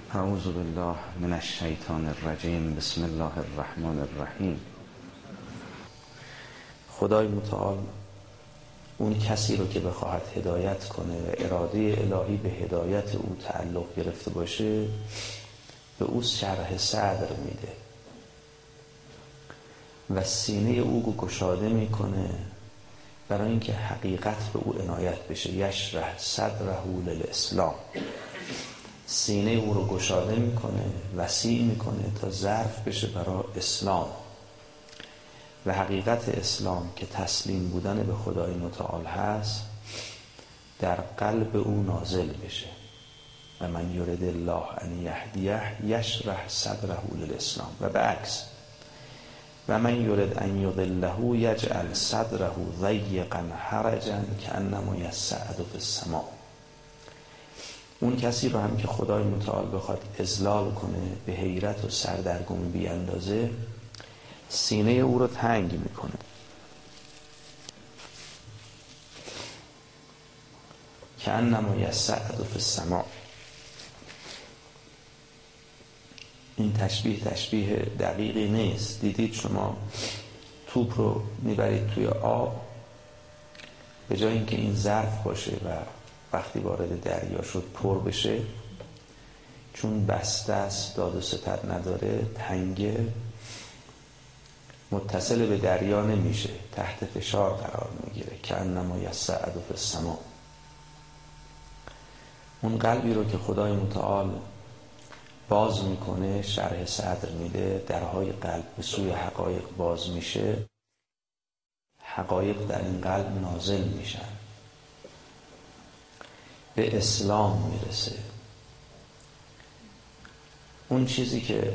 اعوذ بالله من الشیطان الرجیم. بسم الله الرحمن الرحیم. خدای متعال اون کسی رو که بخواهد هدایت کنه و اراده الهی به هدایت او تعلق گرفته باشه به او شرح صدر میده و سینه او گشاده میکنه برای اینکه حقیقت به او عنایت بشه. یشرح صدره للاسلام، سینه او رو گشاده میکنه، وسیع میکنه تا ظرف بشه برای اسلام و حقیقت اسلام که تسلیم بودن به خدای متعال هست در قلب او نازل بشه. و من یرید الله ان یهدیه یشرح صدره للاسلام و به عکس و من یرید ان یضله یجعل صدره ضیقا حرجا کانما یصعد فی السماء. اون کسی رو هم که خدای متعال بخواد اذلال کنه به حیرت و سردرگمی بی اندازه، سینه او رو تنگ میکنه کانما یصعد فی السماء. این تشبیه دقیقی نیست. دیدید شما توپ رو میبرید توی آب، به جای اینکه این ظرف باشه و وقتی وارد دریا شد پر بشه، چون بسته است، داد و ستد نداره، تنگه، متصل به دریا نمیشه، تحت فشار قرار میگیره. کانما یصعد فی السماء. اون قلبی رو که خدای متعال باز میکنه، شرح صدر میده، درهای قلب به سوی حقایق باز میشه، حقایق در این قلب نازل میشن، به اسلام میرسه. اون چیزی که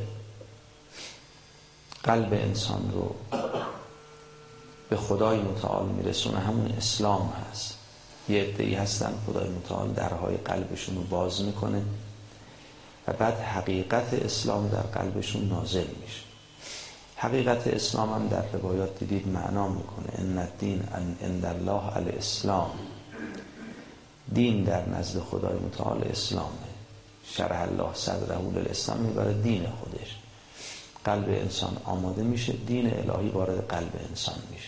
قلب انسان رو به خدای متعال میرسونه همون اسلام هست. یه عده‌ای هستن خدای متعال درهای قلبشون رو باز میکنه و بعد حقیقت اسلام در قلبشون نازل میشه. حقیقت اسلام هم در روایات دیدید معنا میکنه ان الدین عند الله الاسلام. دین در نزد خدای متعال اسلامه. شرح الله صدره للاسلام میبره دین خودش. قلب انسان آماده میشه، دین الهی وارد قلب انسان میشه.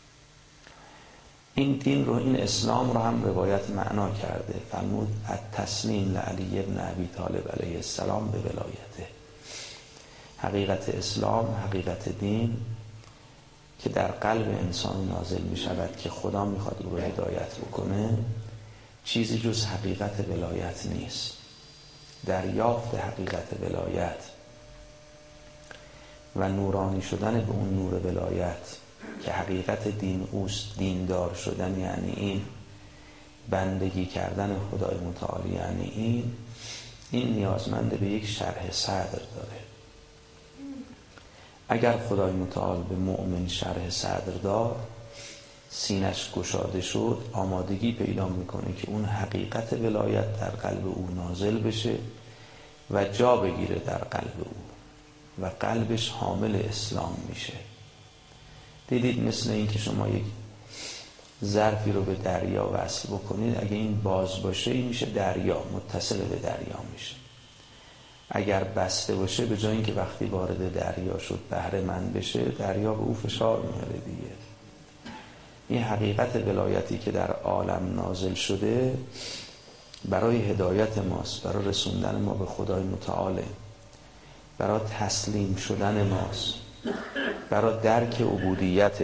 این دین رو، این اسلام رو هم روایت معنا کرده. فرمود التسلیم لعلی بن ابی طالب علیه السلام به ولایته. حقیقت اسلام، حقیقت دین که در قلب انسان نازل میشود که خدا میخواد او رو هدایت بکنه، چیزی جز حقیقت ولایت نیست. دریافت حقیقت ولایت و نورانی شدن به اون نور ولایت که حقیقت دین اوست، دیندار شدن یعنی این، بندگی کردن خدای متعال یعنی این نیازمند به یک شرح صدر داره. اگر خدای متعال به مؤمن شرح صدر داد، سینش گشاده شد، آمادگی پیدا میکنه که اون حقیقت ولایت در قلب او نازل بشه و جا بگیره در قلب او و قلبش حامل اسلام میشه. دیدید مثل این که شما یک ظرفی رو به دریا وصل بکنید، اگه این باز باشه این میشه دریا، متصل به دریا میشه. اگر بسته باشه به جای اینکه وقتی وارد دریا شد بهره مند بشه، دریا به او فشار میاره دیگه. این حقیقت ولایتی که در عالم نازل شده برای هدایت ماست، برای رسوندن ما به خدای متعاله، برای تسلیم شدن ماست، برای درک عبودیت،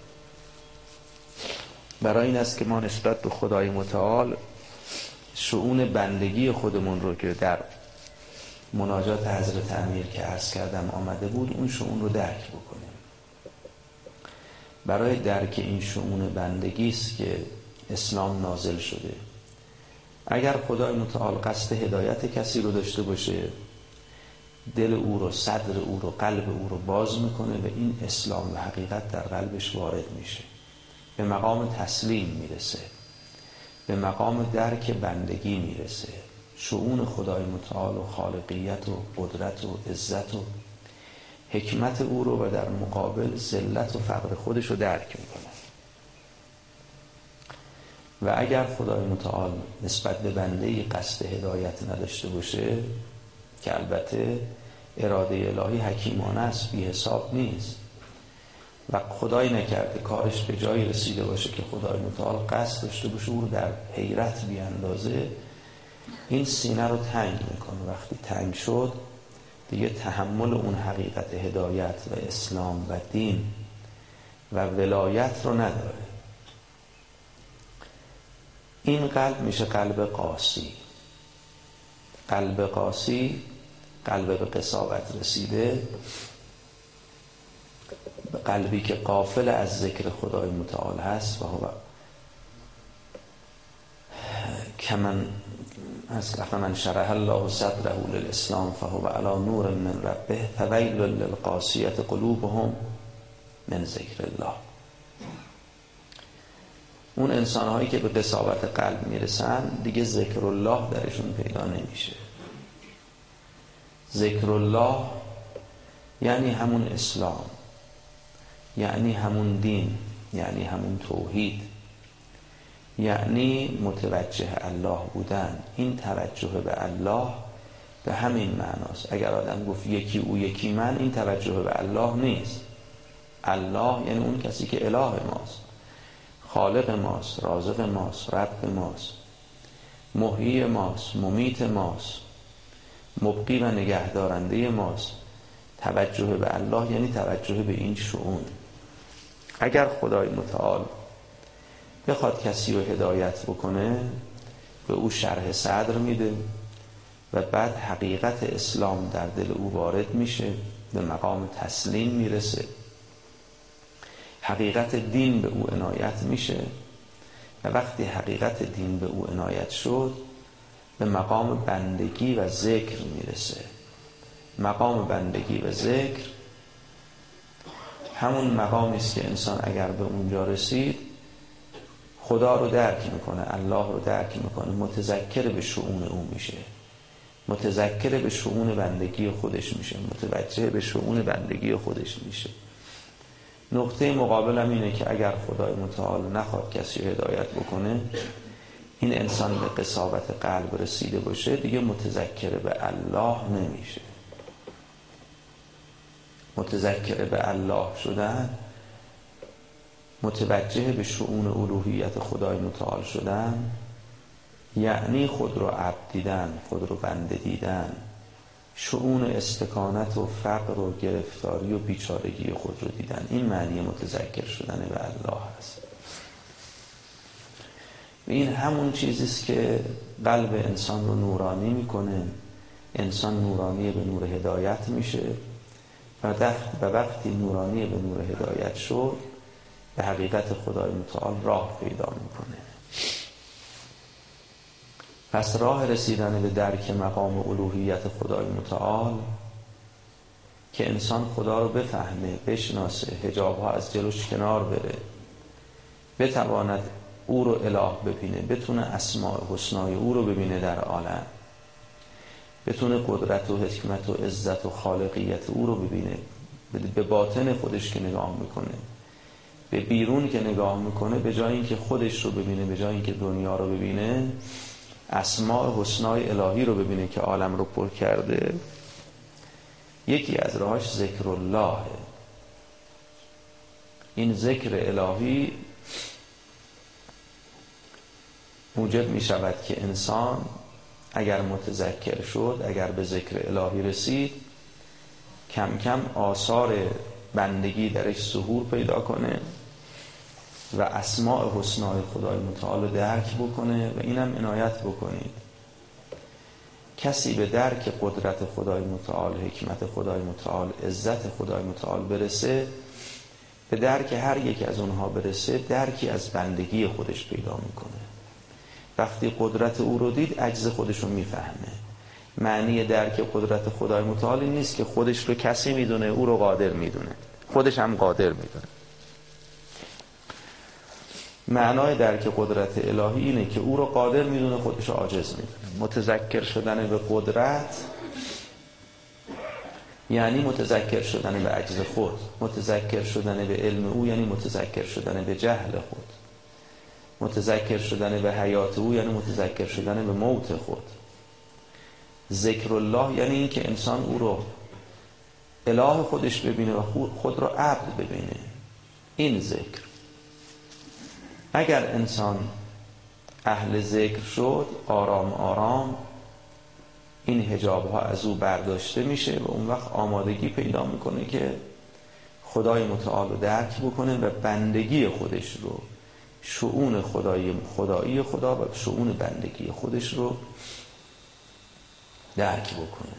برای این است که ما نسبت به خدای متعال شؤون بندگی خودمون رو که در مناجات حضرت امیر که عرض کردم آمده بود، اون شؤون رو درک بکنیم. برای درک این شؤون بندگی است که اسلام نازل شده. اگر خدای متعال قصد هدایت کسی رو داشته باشه، دل او رو، صدر او رو، قلب او رو باز میکنه و این اسلام و حقیقت در قلبش وارد میشه، به مقام تسلیم میرسه، به مقام درک بندگی میرسه، شؤون خدای متعال و خالقیت و قدرت و عزت و حکمت او رو و در مقابل ذلت و فقر خودش رو درک میکنه. و اگر خدای متعال نسبت به بنده‌ای قصد هدایت نداشته باشه، که البته اراده الهی حکیمانه است، بی حساب نیست و خدای نکرده کارش به جایی رسیده باشه که خدای متعال قصد داشته باشه او رو در حیرت بیاندازه، این سینه رو تنگ میکنه. وقتی تنگ شد دیگه تحمل اون حقیقت هدایت و اسلام و دین و ولایت رو نداره. این قلب میشه قلب قاسی. قلب قاسی، قلب به قساوت رسیده، قلبی که غافل از ذکر خدای متعال هست و هو کمن از من شرح الله صدره للاسلام فهو علی نور من ربه فویل للقاسیة قلوبهم من ذکر الله. اون انسان‌هایی که به قساوت قلب میرسن دیگه ذکر الله درشون پیدا نمیشه. ذکر الله یعنی همون اسلام، یعنی همون دین، یعنی همون توحید، یعنی متوجه الله بودن. این توجه به الله به همین معناست. اگر آدم گفت یکی او یکی من، این توجه به الله نیست. الله یعنی اون کسی که اله ماست، خالق ماست، رازق ماست، رب ماست، محیی ماست، ممیت ماست، مبقی و نگهدارنده ماست. توجه به الله یعنی توجه به این شؤون. اگر خدای متعال بخواد کسی رو هدایت بکنه، به او شرح صدر میده و بعد حقیقت اسلام در دل او وارد میشه، به مقام تسلیم میرسه، حقیقت دین به او عنایت میشه و وقتی حقیقت دین به او عنایت شد به مقام بندگی و ذکر میرسه. مقام بندگی و ذکر همون مقامی است که انسان اگر به اونجا رسید خدا رو درک میکنه، الله رو درک میکنه، متذکر به شؤون او میشه، متذکر به شؤون بندگی خودش میشه، متوجه به شؤون بندگی خودش میشه. نقطه مقابل هم اینه که اگر خدای متعال نخواد کسی رو هدایت بکنه، این انسان به قساوت قلب رسیده باشه، دیگه متذکر به الله نمیشه. متذکر به الله شدن، متوجه به شؤون الوهیت خدای متعال شدن، یعنی خود رو عبد دیدن، خود رو بنده دیدن، شؤون استکانت و فقر و گرفتاری و بیچارگی خود رو دیدن. این معنی متذکر شدن به الله هست. این همون چیزیست که قلب انسان رو نورانی میکنه. انسان نورانی به نور هدایت میشه و وقتی نورانی به نور هدایت شد به حقیقت خدای متعال راه پیدا میکنه. پس راه رسیدن به درک مقام الوهیت خدای متعال که انسان خدا رو بفهمه، بشناسه، حجاب‌ها از جلوش کنار بره، بتواند او رو اله ببینه، بتونه اسماء حسنای او رو ببینه در عالم، بتونه قدرت و حکمت و عزت و خالقیت او رو ببینه، به باطن خودش که نگاه میکنه، به بیرون که نگاه میکنه، به جای اینکه خودش رو ببینه، به جای اینکه دنیا رو ببینه، اسماء حسنای الهی رو ببینه که عالم رو پر کرده. یکی از راهاش ذکر الله. این ذکر الهی موجب می شود که انسان اگر متذکر شد، اگر به ذکر الهی رسید، کم کم آثار بندگی درش ظهور پیدا کنه و اسماء حسنای خدای متعال رو درک بکنه. و اینم عنایت بکنید، کسی به درک قدرت خدای متعال، حکمت خدای متعال، عزت خدای متعال برسه، به درک هر یک از اونها برسه، درکی از بندگی خودش پیدا میکنه. وقتی قدرت او رو دید، عجز خودش رو میفهمه. معنی درک قدرت خدای متعال نیست که خودش رو کسی میدونه، او رو قادر میدونه، خودش هم قادر میدونه. معنای درک قدرت الهی اینه که او رو قادر میدونه، خودش رو عاجز میدونه. متذکر شدن به قدرت یعنی متذکر شدن به عجز خود. متذکر شدن به علم او یعنی متذکر شدن به جهل خود. متذکر شدن به حیات او یعنی متذکر شدن به موت خود. ذکر الله یعنی این که انسان او رو اله خودش ببینه و خود رو عبد ببینه. این ذکر. اگر انسان اهل ذکر شد، آرام آرام این حجاب ها از او برداشته میشه و اون وقت آمادگی پیدا میکنه که خدای متعال رو درک بکنه و بندگی خودش رو، شؤون خدایی خدا و شؤون بندگی خودش رو درک بکنه.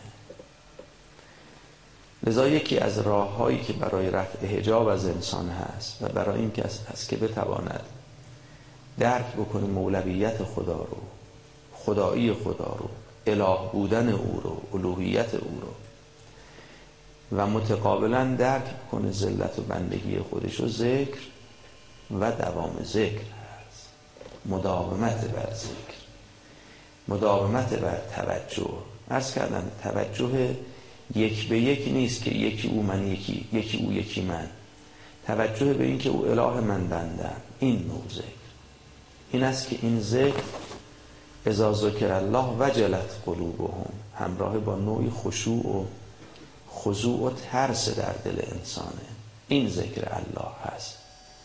لذا یکی از راه‌هایی که برای رفع حجاب از انسان هست و برای این که هست که بتواند درک بکنه مولویت خدا رو، خدایی خدا رو، اله بودن او رو، الوهیت او رو، و متقابلا درک بکنه ذلت و بندگی خودش رو، ذکر و دوام ذکر هست. مداومت بر ذکر، مداومت بر توجه. عرض کردم توجه یک به یک نیست که یکی او من یکی او یکی من. توجه به این که او اله من بندم. این نوع ذکر. این است که این ذکر اذا ذکر الله وجلت قلوبهم، همراه با نوعی خشوع و خضوع و ترس در دل انسانه. این ذکر الله هست.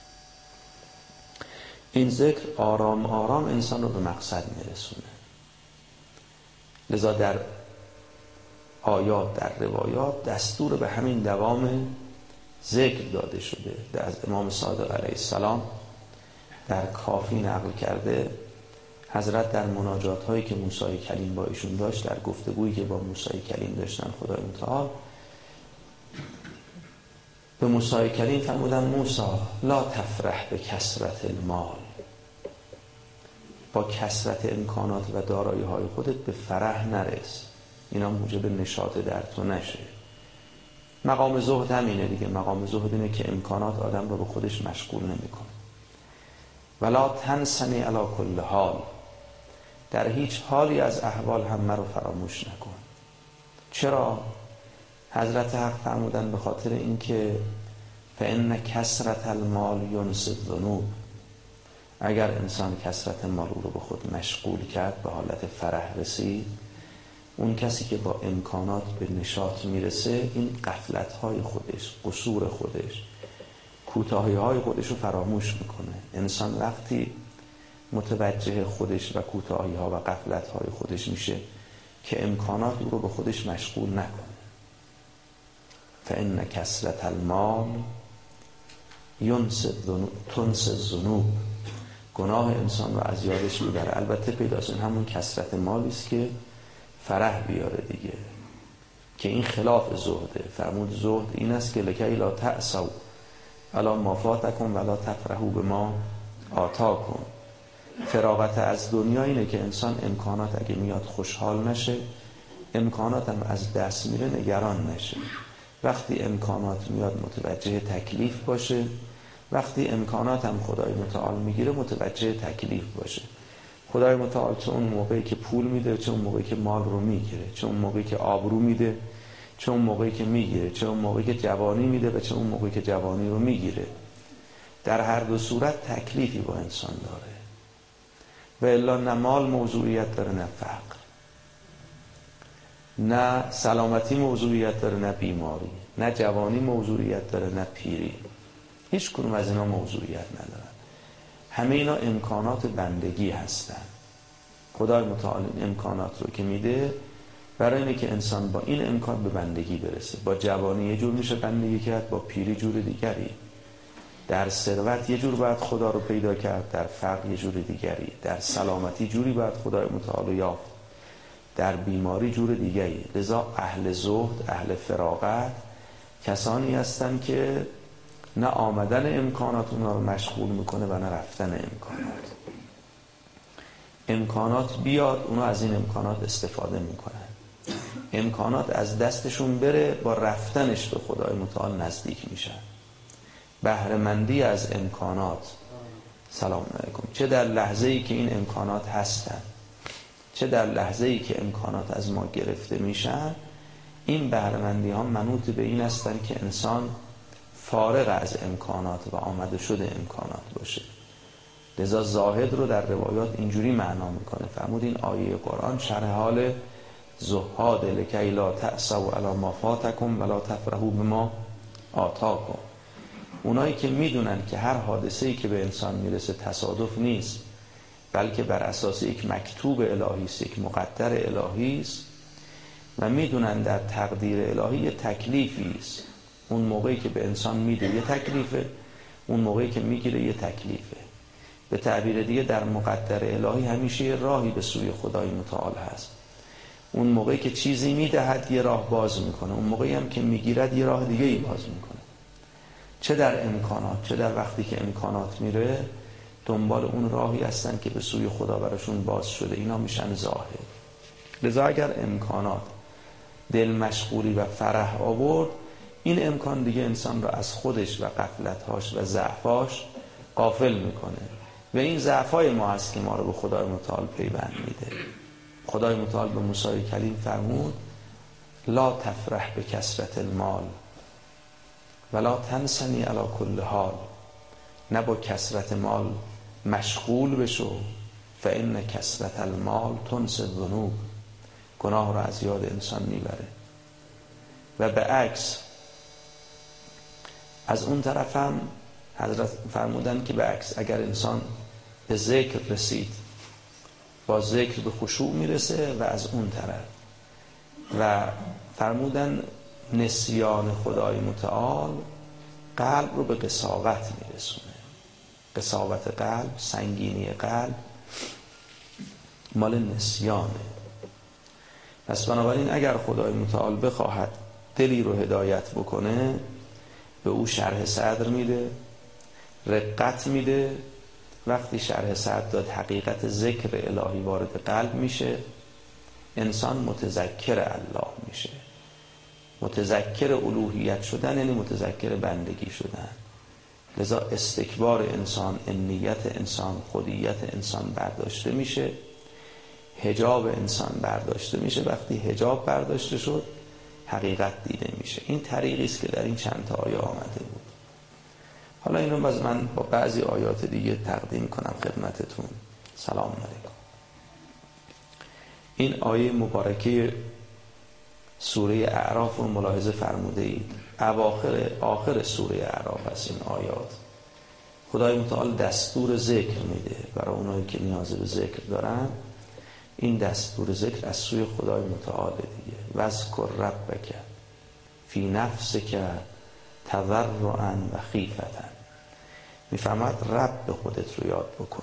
این ذکر آرام آرام انسان رو به مقصد میرسونه. لذا در آیات، در روایات دستور به همین دوام ذکر داده شده. از امام صادق علیه السلام در کافی نقل کرده، حضرت در مناجات هایی که موسی کلیم با ایشون داشت، در گفتگویی که با موسی کلیم داشتن خدای متعال، به موسی کلیم فرمودن موسی لا تفرح به کثرت المال، با کثرت امکانات و دارایی های خودت به فرح نرس، اینا موجب نشاط در تو نشه. مقام زهد همینه دیگه. مقام زهد اینه که امکانات آدم رو به خودش مشغول نمیکنه. ولا تنسنی علی کل حال، در هیچ حالی از احوال هم مرا فراموش نکن. چرا؟ حضرت حق فرمودن به خاطر اینکه فإن کثرت المال ینسی الذنوب، اگر انسان کثرت مال رو به خود مشغول کرد، به حالت فرح رسید، اون کسی که با امکانات به نشاط میرسه، این غفلت‌های خودش، قصور خودش، کوتاهی‌های خودش رو فراموش میکنه. انسان وقتی متوجه خودش و کوتاهی‌ها و غفلت‌های خودش میشه که امکانات رو به خودش مشغول نکنه. فإن کثرت المال تنسی الذنوب، گناه انسان رو از یادش میبره. البته پیداست این همون کثرت مالی است که فرح بیاره دیگه، که این خلاف زهده. فرمود زهد این است که لکی لا تأسوا علی ما فاتکم ولا تفرحوا بما آتاکم. فراغت از دنیا اینه که انسان امکانات اگه میاد خوشحال نشه، امکانات هم از دست میره نگران نشه. وقتی امکانات میاد متوجه تکلیف باشه، وقتی امکانات هم خدای متعال میگیره متوجه تکلیف باشه. خدای متعال چه اون موقعی که پول میده، چه اون موقعی که مال رو میگیره، چه اون موقعی که آبرو میده، چه اون موقعی که میگیره، چه اون موقعی که جوانی میده و چه اون موقعی که جوانی رو میگیره. در هر دو صورت تکلیفی با انسان داره. و الا نه مال موضوعیت داره، نه فقر، نه سلامتی موضوعیت داره، نه بیماری، نه جوانی موضوعیت داره، نه پیری. هیچ کنون از اینا موضوعیت ندارن. همه اینا امکانات بندگی هستن. خدای متعال این امکانات رو که میده برای اینه که انسان با این امکان به بندگی برسه. با جوانی یه جور میشه بندگی کرد، با پیری جور دیگری. در ثروت یه جور باید خدا رو پیدا کرد، در فقر یه جور دیگری. در سلامتی جوری باید خدای متعال رو یافت، در بیماری جور دیگری. لذا اهل زهد، اهل فراغت کسانی هستن که نه آمدن امکانات اونا رو مشغول میکنه و نه رفتن امکانات. امکانات بیاد، اونا از این امکانات استفاده میکنن. امکانات از دستشون بره، با رفتنش به خدای متعال نزدیک میشن. بهره‌مندی از امکانات، سلام علیکم، چه در لحظه‌ای که این امکانات هستن، چه در لحظه‌ای که امکانات از ما گرفته میشن، این بهره‌مندی ها منوط به این هستن که انسان فارغ از امکانات و آمده شده امکانات باشه. لذا زاهد رو در روایات اینجوری معنا میکنه. فرمود این آیه قرآن شرح حال زهاد لکی لا تأسوا علی ما فاتکم ولا تفرحوا بما آتاکم. اونایی که میدونن که هر حادثه‌ای که به انسان میرسه تصادف نیست، بلکه بر اساس یک مکتوب الهی است، یک مقدر الهی است، و میدونن در تقدیر الهی یه تکلیفی است. اون موقعی که به انسان میده یه تکلیفه، اون موقعی که میگیره یه تکلیفه. به تعبیر دیگه در مقدر الهی همیشه یه راهی به سوی خدای متعال هست. اون موقعی که چیزی میدهد یه راه باز میکنه، اون موقعی هم که میگیرد یه راه دیگه ای باز میکنه. چه در امکانات چه در وقتی که امکانات میره، دنبال اون راهی هستن که به سوی خدا براشون باز شده. اینا میشن ظاهر. لذا اگر امکانات دل مشغولی و فرح آورد، این امکان دیگه انسان را از خودش و غفلت‌هاش و ضعف‌هاش غافل میکنه و این ضعف‌های ما هست که ما رو به خدای متعال پیوند میده. خدای متعال به موسی کلیم فرمود لا تفرح به کثرت المال ولا تنسنی علی کل حال. نه با کثرت مال مشغول بشو، فان کثرت المال تنسی الذنوب. گناه را از یاد انسان میبره. و به عکس از اون طرف هم حضرت فرمودن که به عکس اگر انسان به ذکر رسید، با ذکر به خشوع میرسه و از اون طرف و فرمودن نسیان خدای متعال قلب رو به قساوت میرسونه. قساوت قلب، سنگینی قلب مال نسیانه. پس بنابراین اگر خدای متعال بخواهد دلی رو هدایت بکنه، به او شرح صدر میده، رقت میده. وقتی شرح صدر داد، حقیقت ذکر الهی وارد قلب میشه، انسان متذکر الله میشه. متذکر الوهیت شدن یعنی متذکر بندگی شدن. لذا استکبار انسان، انیت انسان، خودیت انسان برداشته میشه، حجاب انسان برداشته میشه. وقتی حجاب برداشته شد، حقیقت دیده میشه. این طریقی است که در این چند تا آیه آمده بود. حالا اینو من با بعضی آیات دیگه تقدیم کنم خدمتتون. سلام علیکم. این آیه مبارکه سوره اعراف رو ملاحظه فرموده اید. آخر سوره اعراف هست این آیات. خدای متعال دستور ذکر میده برای اونایی که نیاز به ذکر دارن. این دستور ذکر از سوی خدای متعال دیگه. واذکر ربک فی نفسک تضرعا و خیفة. میفهمد رب خودت رو یاد بکن،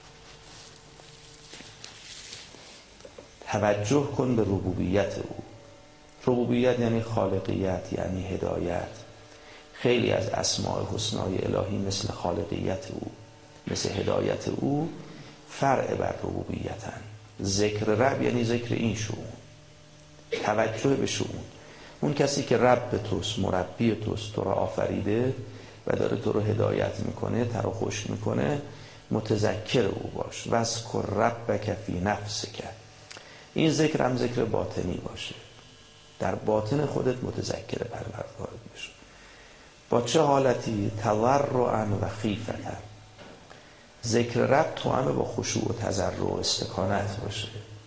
توجه کن به ربوبیت او. ربوبیت یعنی خالقیت، یعنی هدایت. خیلی از اسماء حسنای الهی مثل خالقیت او، مثل هدایت او فرع بر ربوبیتن. ذکر رب یعنی ذکر این شؤون، توجه به شؤون. اون کسی که رب توست، مربی توست، تو رو آفریده و داره تو رو هدایت میکنه، تو رو خوش میکنه، متذکر او باش. واذکر ربک فی نفسک. این ذکر هم ذکر باطنی باشه، در باطن خودت متذکر پروردگارت بشو. با چه حالتی؟ تضرعا و خیفة. ذکر رب تو همه با خشوع و تضرع و استکانت باشه.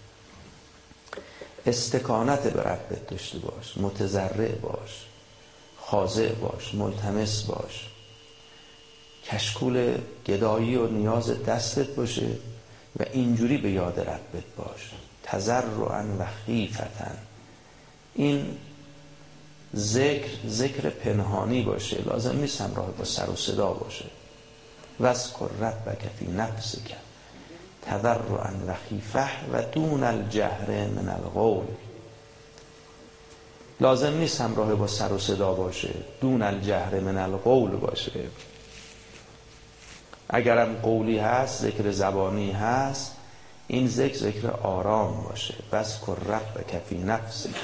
استکانت به ربت داشته باش، متضرع باش، خاضع باش، ملتمس باش. کشکول گدایی و نیاز دستت باشه و اینجوری به یاد ربت باش. تضرعا و خیفة. این ذکر پنهانی باشه، لازم نیست همراه با سر و صدا باشه. واذکر ربک فی نفسک تضرعا و خیفة و دون الجهر من القول. لازم نیست همراه با سر و صدا باشه، دون الجهر من القول باشه. اگرم قولی هست، ذکر زبانی هست، این ذکر آرام باشه. واذکر ربک فی نفسک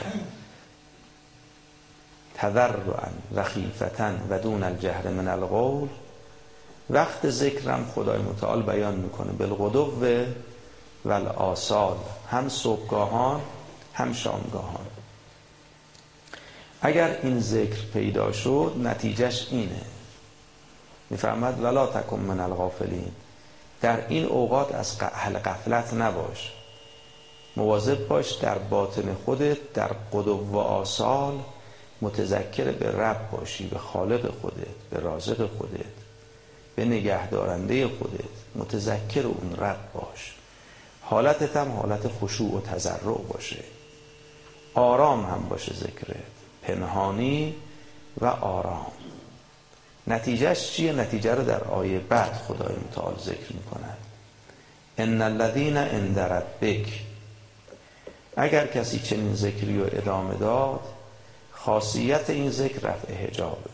تضرعا و خیفة و دون الجهر من القول. وقت ذکرم خدای متعال بیان میکنه بالغدو و الآصال، هم صبحگاهان هم شامگاهان. اگر این ذکر پیدا شد، نتیجهش اینه. میفرماد ولا تکن من الغافلین. در این اوقات از اهل غفلت نباش. مواظب باش در باطن خودت در غدو و آصال متذکر به رب باشی، به خالق خودت، به رازق خودت، به نگهدارنده خودت، متذکر اون رب باش. حالتت هم حالت خشوع و تضرع باشه، آرام هم باشه ذکرت، پنهانی و آرام. نتیجهش چیه؟ نتیجه رو در آیه بعد خدای متعال ذکر میکند. ان الذین عند ربک، اگر کسی چنین ذکری رو ادامه داد، خاصیت این ذکر رفع حجابه،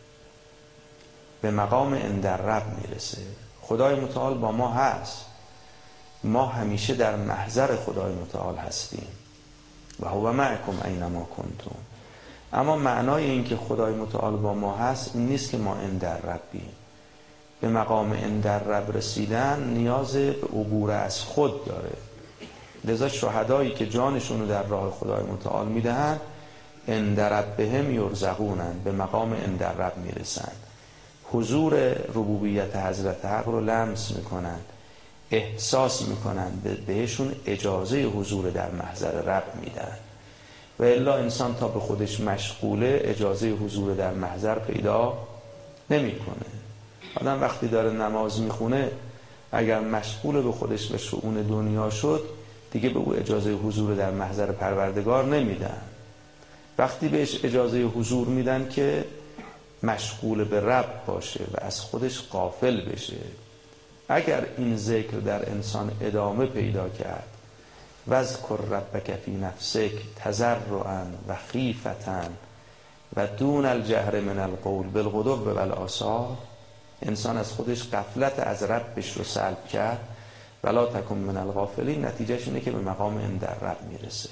به مقام عند رب میرسه. خدای متعال با ما هست، ما همیشه در محضر خدای متعال هستیم و هو معکم اینما کنتم. اما معنای این که خدای متعال با ما هست این نیست که ما عند ربیم. به مقام عند رب رسیدن نیاز به عبور از خود داره. لذا شهدایی که جانشون رو در راه خدای متعال میدهن عند ربهم یرزقونن، به مقام عند رب میرسن، حضور ربوبیت حضرت حق رو لمس میکنن، احساس میکنن، بهشون اجازه حضور در محضر رب میدن. و الا انسان تا به خودش مشغوله اجازه حضور در محضر پیدا نمیکنه. آدم وقتی داره نماز میخونه اگر مشغول به خودش و شؤون دنیا شد دیگه به او اجازه حضور در محضر پروردگار نمیدن. وقتی بهش اجازه حضور میدن که مشغول به رب باشه و از خودش غافل بشه. اگر این ذکر در انسان ادامه پیدا کرد، واذکر ربک فی نفسک تضرعا و خیفة و دون الجهر من القول بالغدو والآصال، انسان از خودش غفلت از ربش رو سلب کرد، ولا تکن من الغافلین، نتیجهش اینه که به مقام عند رب میرسه.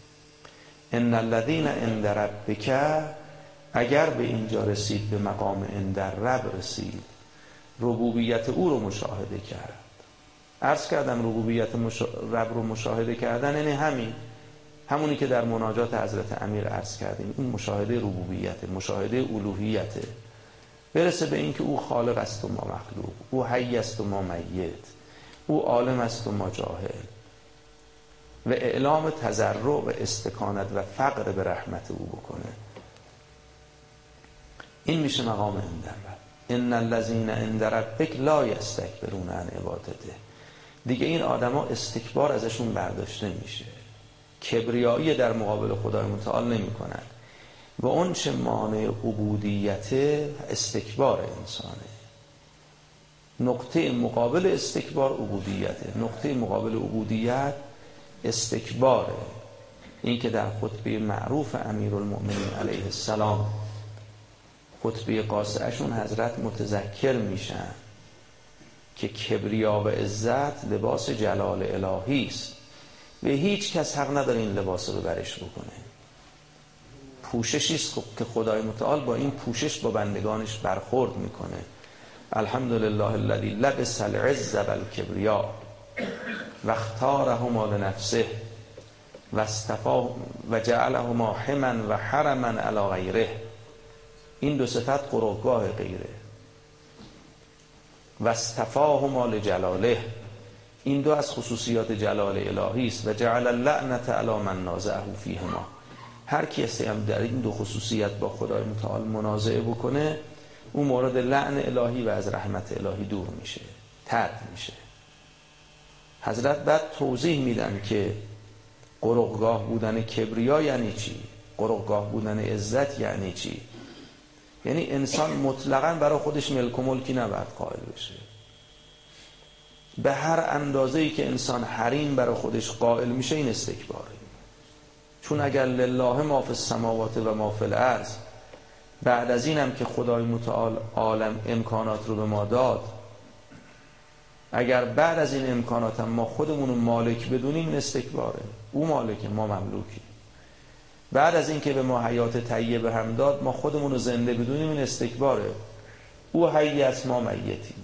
ان الذین عند ربک، اگر به اینجا رسید، به مقام عند رب رسید، ربوبیت او رو مشاهده کرد. عرض کردم ربوبیت رب رو مشاهده کردن یعنی همونی که در مناجات حضرت امیر عرض کردیم، این مشاهده ربوبیت، مشاهده الوهیت، برسه به این که او خالق است و ما مخلوق، او حی است و ما میت، او عالم است و ما جاهل، و اعلام تضرع و استکانت و فقر به رحمت او بکنه. این میشه مقام عند رب. ان الذین عند ربک لا یستکبرون عن عبادته. دیگه این آدما استکبار ازشون برداشته میشه، کبریایی در مقابل خدای متعال نمی کنند. و اون چه مانع عبودیت استکبار انسانه. نقطه مقابل استکبار عبودیته، نقطه مقابل عبودیت استکباره. این که در خطبه معروف امیرالمؤمنین علیه السلام، خطبه قاصعشون، حضرت متذکر میشن که کبریا و عزت لباس جلال الهی است و هیچ کس حق نداره این لباس رو برش بکنه. پوششی است که خدای متعال با این پوشش با بندگانش برخورد میکنه. الحمدلله الذی لبس العز والکبریا و اختارهما لنفسه و اصطفاه و جعلهما حما و حرما علی غیره. این دو صفت قربگاه غیره. و اصطفاهما لجلاله، این دو از خصوصیات جلال الهی است. و جعل اللعنة علی من نازعه فیهما، هر کسی هم در این دو خصوصیت با خدای متعال منازعه بکنه، اون مورد لعن الهی و از رحمت الهی دور میشه، طرد میشه. حضرت بعد توضیح میدن که قرقگاه بودن کبریا یعنی چی، قرقگاه بودن عزت یعنی چی. یعنی انسان مطلقاً برای خودش ملک و ملکی نباید قائل بشه. به هر اندازه‌ای که انسان حریم برای خودش قائل میشه این استکباره. چون اگر لله ما فی السماوات و ما فی الارض، بعد از اینم که خدای متعال عالم امکانات رو به ما داد، اگر بعد از این امکانات هم ما خودمون مالک بدونیم این استکباره. او مالک، ما مملوکی. بعد از این که به ما حیات طیبه هم داد، ما خودمون رو زنده بدونیم این استکباره. او حی است، ما میتیم.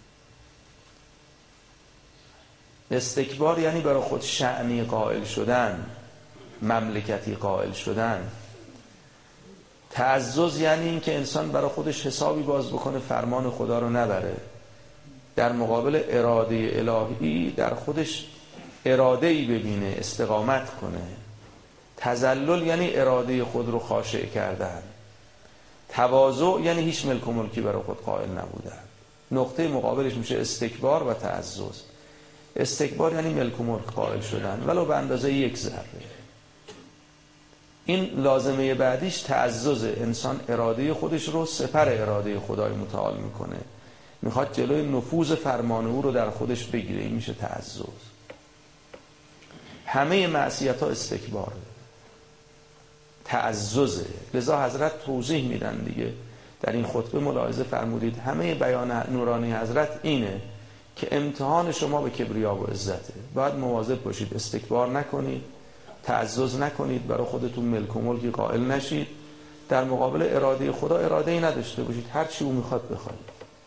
استکبار یعنی برای خود شأنی قائل شدن، مملکتی قائل شدن. تعزز یعنی این که انسان برای خودش حسابی باز بکنه، فرمان خدا رو نبره، در مقابل اراده الهی در خودش اراده‌ای ببینه استقامت کنه. تذلل یعنی اراده خود رو خاشع کردن. تواضع یعنی هیچ ملک و ملکی برای خود قائل نبودن. نقطه مقابلش میشه استکبار و تعزز. استکبار یعنی ملک و ملک قائل شدن ولو به اندازه یک ذره. این لازمه بعدیش تعزز. انسان اراده خودش رو سپر اراده خدای متعال میکنه، میخواد جلوی نفوذ فرمان او رو در خودش بگیره. این میشه تعزز. همه معصیت ها استکباره، تعززه. لذا حضرت توضیح میدن دیگه. در این خطبه ملاحظه فرمودید همه بیان نورانی حضرت اینه که امتحان شما به کبریا و عزته. باید مواظب باشید استکبار نکنید، تعزز نکنید، برای خودتون ملک و ملکی قائل نشید، در مقابل اراده خدا اراده‌ای نداشته باشید، هر چی او میخواد بخواید.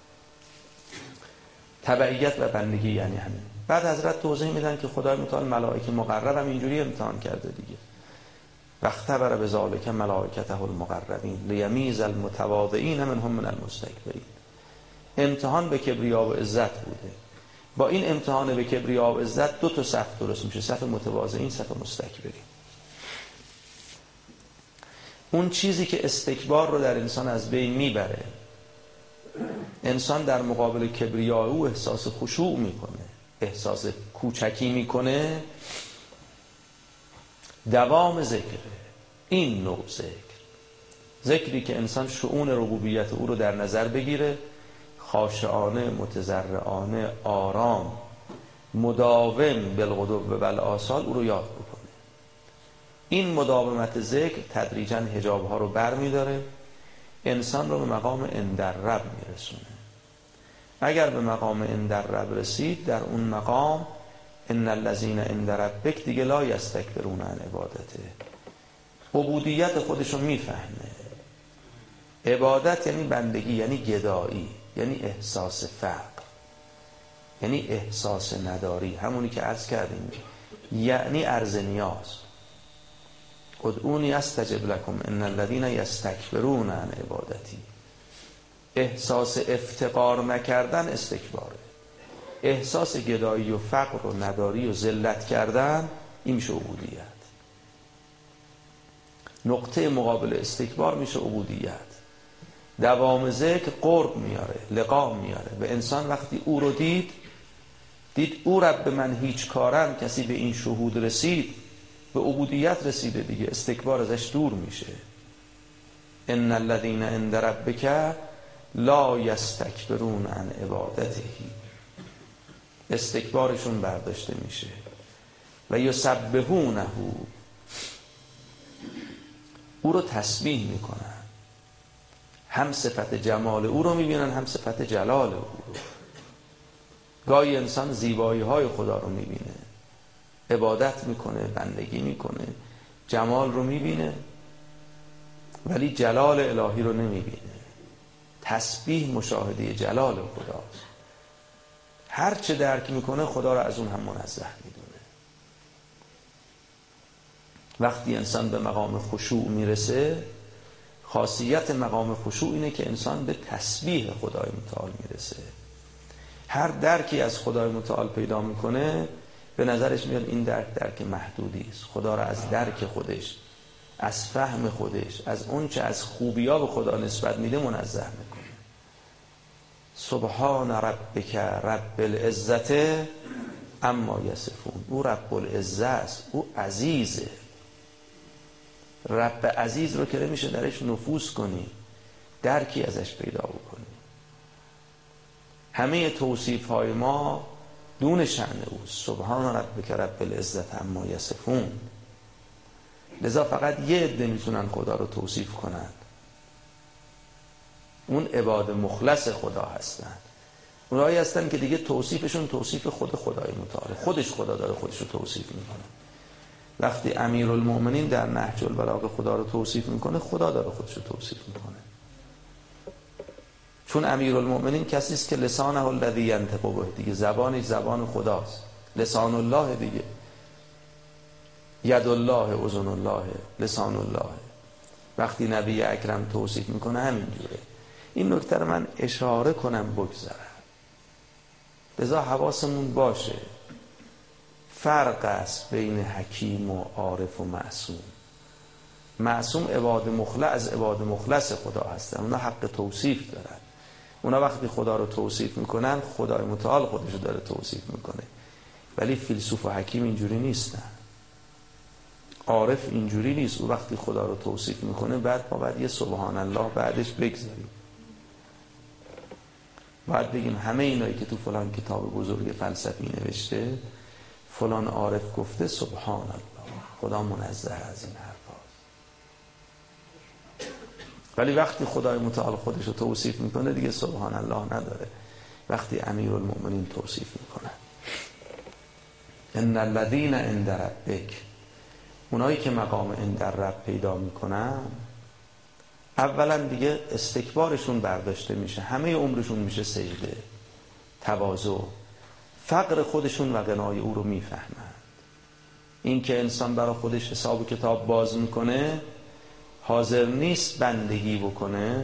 تبعیت و بندگی یعنی همین. بعد حضرت توضیح میدن که خدای متعال ملائکه مقرب هم اینجوری امتحان کرده دیگه. واختبر بذالک ملائکته المقربین لیمیز المتواضعین منهم من المستکبرین. امتحان به کبریا و عزت بوده. با این امتحان به کبریا و عزت دو تا صف درست میشه، صف متواضعین، صف مستکبرین. اون چیزی که استکبار رو در انسان از بین میبره، انسان در مقابل کبریا او احساس خشوع میکنه، احساس کوچکی میکنه، دوام ذکره. این نوع ذکری که انسان شؤون ربوبیت او رو در نظر بگیره، خاشعانه، متضرعانه، آرام، مداوم بالغدو و بالآصال او رو یاد بکنه. این مداومت ذکر تدریجاً حجاب ها رو بر می داره، انسان رو به مقام اندررب می رسونه. اگر به مقام اندررب رسید، در اون مقام ان الذین عند ربک دیگه لا یستکبرون عن عبادته. عبودیت خودشو میفهمه. عبادت یعنی بندگی، یعنی گدایی، یعنی احساس فقر، یعنی احساس نداری، همونی که عرض کردیم، یعنی عرض نیاز. ادعونی استجب لکم ان الذین یستکبرون عن عبادتی. احساس افتقار نکردن استکباره. احساس گدایی و فقر و نداری و ذلت کردن، این میشه عبودیت. نقطه مقابل استکبار میشه عبودیت. دوام ذکر قرب میاره، لقا میاره به انسان. وقتی او رو دید او رب من هیچ کارم، کسی به این شهود رسید، به عبودیت رسیده دیگه، استکبار ازش دور میشه. ان الذین عند ربک لا یستکبرون عن عبادته. استکبارشون برداشته میشه. و یسبحونه، او رو تسبیح میکنن. هم صفت جمال او رو میبینن، هم صفت جلال او رو. گاهی انسان زیبایی های خدا رو میبینه، عبادت میکنه، بندگی میکنه، جمال رو میبینه، ولی جلال الهی رو نمیبینه. تسبیح مشاهده جلال خداست. هر چه درک میکنه خدا رو از اون هم منزه میدونه. وقتی انسان به مقام خشوع میرسه، خاصیت مقام خشوع اینه که انسان به تسبیح خدای متعال میرسه. هر درکی از خدای متعال پیدا میکنه، به نظرش میاد این درک محدودی است. خدا را از درک خودش، از فهم خودش، از اون چه از خوبی‌ها به خدا نسبت میده منزه میکنه. سبحان ربک رب العزت اما یصفون. او رب العزت است، او عزیزه. رب عزیز رو که نمیشه درش نفوذ کنی، درکی ازش پیدا بکنی. همه توصیف های ما دون شأن اوست. سبحان ربک رب العزت اما یصفون. لذا فقط یه عده میتونن خدا رو توصیف کنند، اون عباد مخلص خدا هستن. اونایی هستن که دیگه توصیفشون توصیف خدای متعال، خودش خدا داره خودش رو توصیف میکنه. وقتی امیرالمؤمنین در نهج البلاغه خدا رو توصیف میکنه، خدا داره خودش رو توصیف میکنه. چون امیرالمؤمنین کسی است که لسانه الذی ینطق به، دیگه زبانش زبان خداست. لسان الله دیگه، ید الله، اذن الله، لسان الله. وقتی نبی اکرم توصیف میکنه همینجوره. این نکته رو من اشاره کنم بگذرم، لذا حواسمون باشه. فرق است بین حکیم و عارف و معصوم. معصوم عباد مخلص از عباد مخلص خدا هستن، اونا حق توصیف دارن. اونا وقتی خدا رو توصیف میکنن خدای متعال خودش رو داره توصیف میکنه. ولی فیلسوف و حکیم اینجوری نیستن. عارف اینجوری نیست. او وقتی خدا رو توصیف میکنه بعد ما باید یه سبحان الله بعدش بگذاریم. باید بگیم همه اینایی که تو فلان کتاب بزرگ فلسفی نوشته فلان عارف گفته سبحان الله، خدا منزه از این حرفا. ولی وقتی خدای متعال خودش رو توصیف میکنه دیگه سبحان الله نداره. وقتی امیرالمؤمنین توصیف میکنه ان الذین عند ربک، اونایی که مقام عند رب پیدا میکنن اولا دیگه استکبارشون برداشته میشه، همه عمرشون میشه سجده، تواضع، فقر خودشون و غنای او رو میفهمند. این که انسان برای خودش حساب و کتاب باز میکنه، حاضر نیست بندگی بکنه،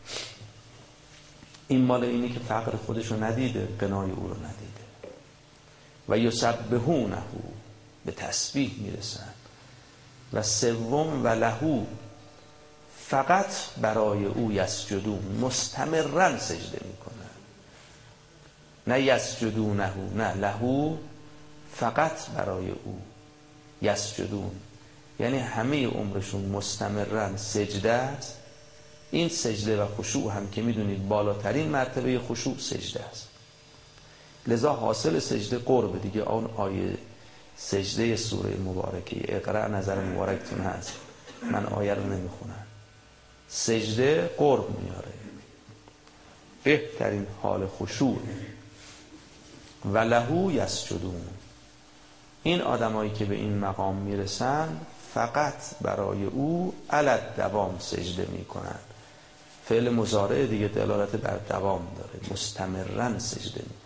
این مال اینه که فقر خودش رو ندیده، غنای او رو ندیده. و یسبحونه، به تسبیح میرسن. و سوم و لهو، فقط برای او یسجدون، مستمرا سجده میکنن. نه یسجدونه، نه لهو، فقط برای او یسجدون، یعنی همه عمرشون مستمرا سجده است. این سجده و خشوع هم که میدونید بالاترین مرتبه خشوع سجده است. لذا حاصل سجده قرب دیگه. آن آیه سجده سوره مبارکه اقرأ نظر مبارکتون هست، من آیه رو نمیخونم. سجده قرب میاره، بهترین حال خشوع. و لهو یسجدون، این آدمایی که به این مقام میرسن فقط برای او علی دوام سجده میکنن. فعل مضارع دیگه دلالت بر دوام داره، مستمرا سجده میکنن.